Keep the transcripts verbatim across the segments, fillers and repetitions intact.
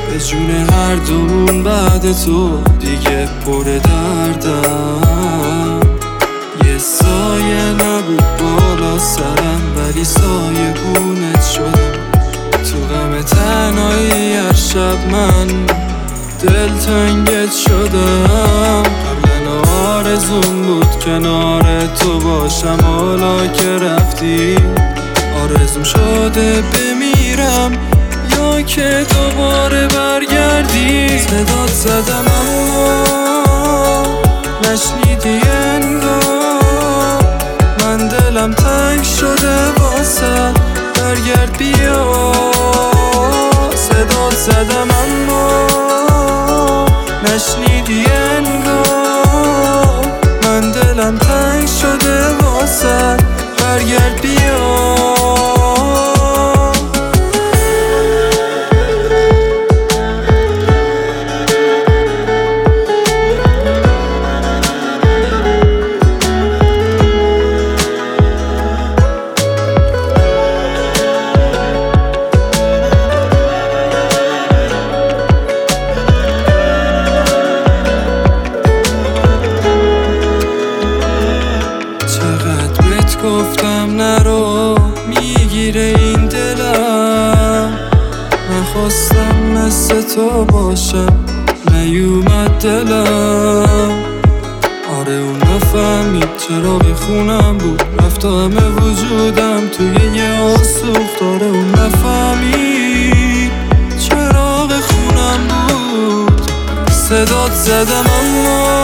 به جون هر دومون بعد تو دیگه پر دردم. یه سایه نبود بالا سرم ولی سایه گونت شدم. تو غم تنهایی هر شب من دلتنگت شدم. قبلا آرزون بود کنار تو باشم، حالا که رفتی آرزوم شده بمیرم یا که دوباره برگردی. صدات زدم اما نشنیدی انگار، من دلم تنگ شده واسه برگرد بیا. صدات زدم اما نشنیدی انگار، من دلم تنگ شده واسه برگرد بیا. گفتم نرو میگیره این دلم، نخواستم مثل تو باشم نیومد دلم. آره اون نفهمید چراغ خونم بود، رفت همه وجودم توی یه آسوخت. آره اون نفهمید چراغ خونم بود. صدات زدم اما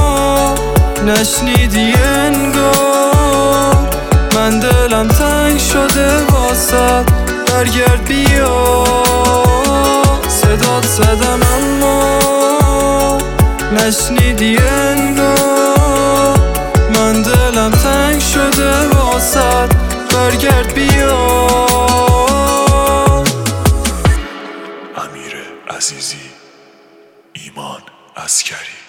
نشنیدی انگار، من دلم تنگ شده واسه برگرد بیا. صدات زدم اما نشنیدی انگار، من دلم تنگ شده واسه برگرد بیا. امیر عزیزی، ایمان عسکری.